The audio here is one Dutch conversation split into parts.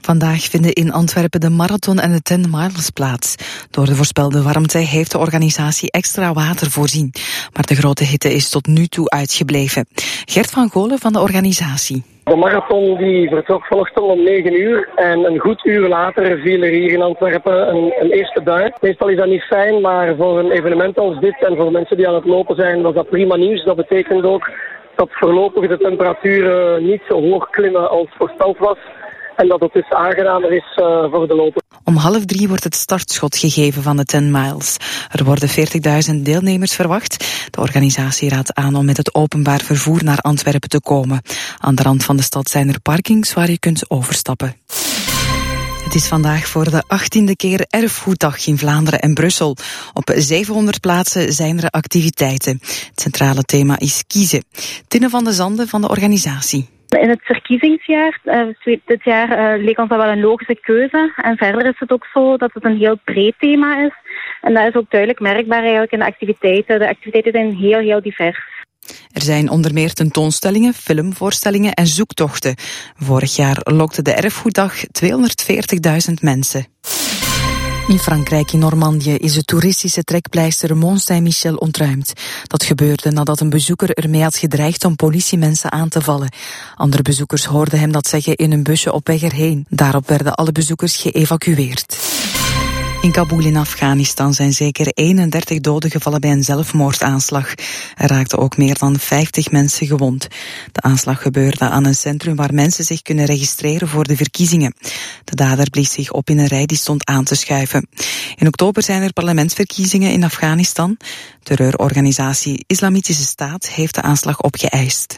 Vandaag vinden in Antwerpen de marathon en de 10 miles plaats. Door de voorspelde warmte heeft de organisatie extra water voorzien. Maar de grote hitte is tot nu toe uitgebleven. Gert van Golen van de organisatie. De marathon die vertrok vanochtend om 9 uur en een goed uur later viel er hier in Antwerpen een eerste bui. Meestal is dat niet fijn, maar voor een evenement als dit en voor mensen die aan het lopen zijn was dat prima nieuws. Dat betekent ook dat voorlopig de temperaturen niet zo hoog klimmen als voorspeld was. En dat het dus aangenamer is voor de loper. Om 2:30 wordt het startschot gegeven van de 10 miles. Er worden 40.000 deelnemers verwacht. De organisatie raadt aan om met het openbaar vervoer naar Antwerpen te komen. Aan de rand van de stad zijn er parkings waar je kunt overstappen. Het is vandaag voor de 18e keer Erfgoeddag in Vlaanderen en Brussel. Op 700 plaatsen zijn er activiteiten. Het centrale thema is kiezen. Tinne van de Zanden van de organisatie. In het verkiezingsjaar, dit jaar, leek ons dat wel een logische keuze. En verder is het ook zo dat het een heel breed thema is. En dat is ook duidelijk merkbaar eigenlijk in de activiteiten. De activiteiten zijn heel divers. Er zijn onder meer tentoonstellingen, filmvoorstellingen en zoektochten. Vorig jaar lokte de Erfgoeddag 240.000 mensen. In Frankrijk, in Normandië, is de toeristische trekpleister Mont Saint-Michel ontruimd. Dat gebeurde nadat een bezoeker ermee had gedreigd om politiemensen aan te vallen. Andere bezoekers hoorden hem dat zeggen in een busje op weg erheen. Daarop werden alle bezoekers geëvacueerd. In Kabul in Afghanistan zijn zeker 31 doden gevallen bij een zelfmoordaanslag. Er raakten ook meer dan 50 mensen gewond. De aanslag gebeurde aan een centrum waar mensen zich kunnen registreren voor de verkiezingen. De dader blies zich op in een rij die stond aan te schuiven. In oktober zijn er parlementsverkiezingen in Afghanistan. Terreurorganisatie Islamitische Staat heeft de aanslag opgeëist.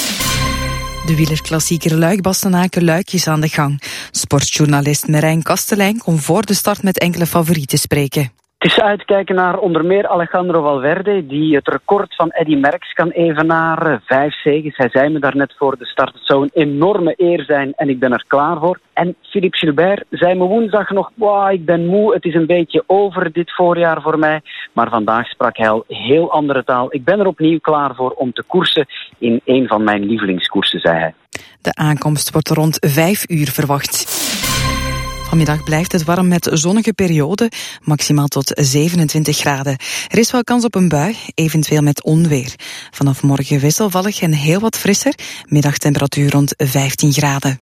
De wielerklassieker Luik-Bastenaken-Luik is aan de gang. Sportjournalist Merijn Kastelein kon voor de start met enkele favorieten spreken. Het is uitkijken naar onder meer Alejandro Valverde, die het record van Eddy Merckx kan evenaren. 5 zegens. Hij zei me daarnet voor de start, het zou een enorme eer zijn en ik ben er klaar voor. En Philippe Gilbert zei me woensdag nog, ik ben moe, het is een beetje over dit voorjaar voor mij. Maar vandaag sprak hij al heel andere taal. Ik ben er opnieuw klaar voor om te koersen in een van mijn lievelingskoersen, zei hij. De aankomst wordt rond 5 uur verwacht. Vanmiddag blijft het warm met zonnige perioden, maximaal tot 27 graden. Er is wel kans op een bui, eventueel met onweer. Vanaf morgen wisselvallig en heel wat frisser, middagtemperatuur rond 15 graden.